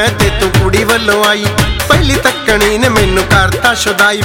मैं ते तू कुड़ी वल्लों आई, पहली तकनी ने मैनू करता शुदाई।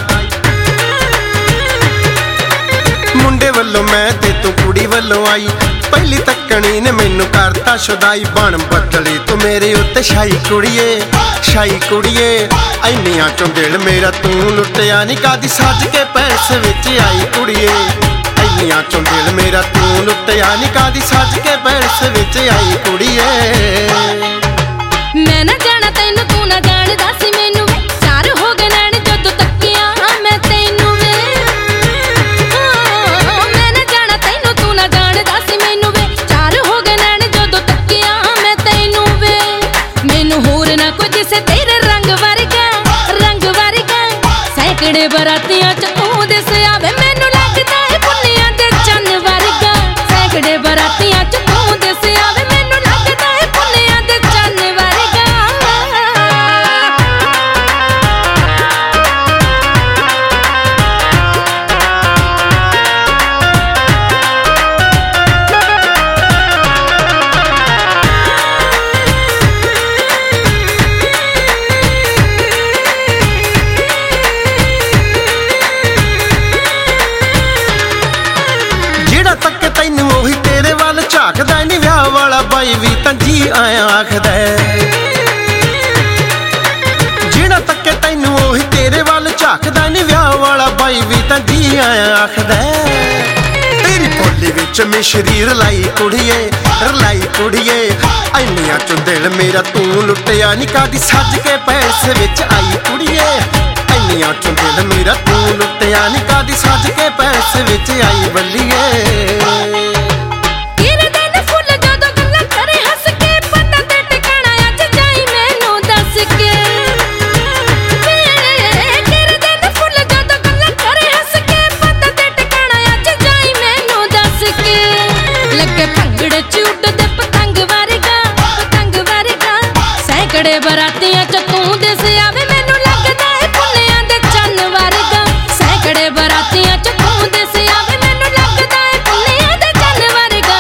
मुंडे वल्लों मैं ते तू कुड़ी वल्लों आई, पहली तकनी ने मैनू करता शुदाई। बन बदली तू मेरे उत्ते शाही कुड़िए, शाही कुड़िए। इन्नियां चों दिल मेरा तू लुटिया नी, कदी सज के पैसे विच आई कुड़िए। इन्नियां चों दिल मेरा तू लुटिया नी, कदी सज के पैसे विच आई कुड़िए। मैं ना जाना तैनू तू ना जान, दस मैनू चार हो गए नैन जदों तकिया मैं तैनू वे। मैं ना जाना तैनू तू ना जान, दस मैनू वे चार हो गए नैन जदों तकिया मैं तैनू वे। मैनू होर ना कुछ जिसे तेरे रंग वर्गा, रंग वर्गा। सैकड़े बरातियां च तू दिस आवे, मैनू लगदा है पुन्नियां दे चन्न वर्गा। सैकड़े बरातियां च तू दिस आवे, मैनू लगदा है पुन्नियां दे चन्न वर्गा। तैनू ओही तेरे वाल झाकदा नी, विआह वाला बाई भी तां जी आया आखदा। जेड़ा तक्के तैनू ओही तेरे वाल झाकदा नी, विआह वाला बाई भी तां जी आया आखदा। तेरी बोली विच मिश्री रलाई कुड़िए, रलाई कुड़िए। इन्नियां चों दिल मेरा तू लुटिया नी, कदी सज के पैसे विच आई कुड़िए। इन्नियां चों दिल मेरा तू लुटिया नी, कदी सज के पैसे विच आई बल्लिए। सैकड़े बरातियां च तू दिस आवे, मैनू लगदा है पुन्नियां दे चन्न वर्गा। सैकड़े बरातियां च तू दिस आवे, मैनू लगदा है पुन्नियां दे चन्न वर्गा।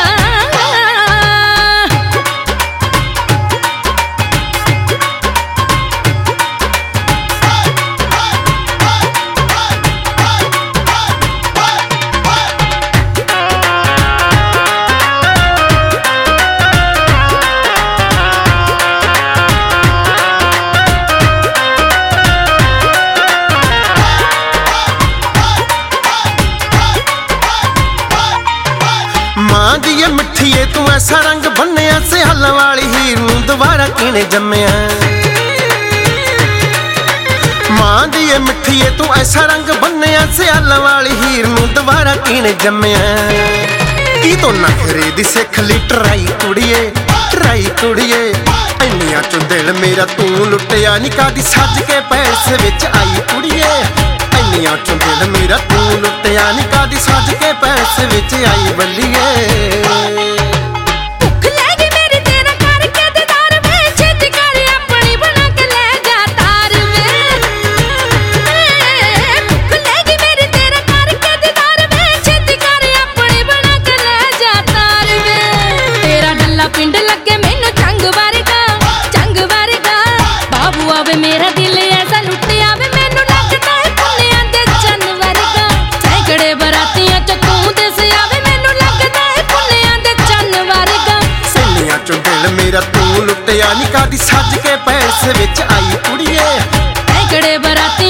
मां दी मिठीए तू ऐसा रंग बन्निया, सियाल वाली हीर नूं दोबारा किने जम्मिया। मां दी मिठीए तू ऐसा रंग बन्निया, सियाल वाली हीर नूं दोबारा किने जम्मिया। की तो नखरे दी सिख ली ट्राई कुड़िए, ट्राई कुड़िए। इन्नियां चों दिल मेरा तू लुटिया नी, कदी सज के पैसे विच आई कुड़िए। इन्नियां चों दिल मेरा तू लुटिया नी, कदी सज के पैसे विच आई बल्लिए। भुख लैगी मेरी तेरा करके दीदार वे, छेती कर अपनी बना के ले जा तार वे। भुख लैगी मेरी तेरा करके दीदार वे, छेती कर अपनी बना के ले जा तार वे। तेरा डल्ला पिंड लगे मैनू चंग वर्गा, चंग वर्गा। बाबू आवे मेरा दिल ऐसा लुट आवे, मैनू लगदा है पुन्नियां दे चन्न वर्गा। सैकड़े बरातियां च तू दिस आवे, मैनू लगदा है पुन्नियां दे चन्न वर्गा। इन्नियां चों दिल मेरा तू लुटिया नी, कदी सज के पैसे विच आई कुड़िए। सैकड़े बरातियां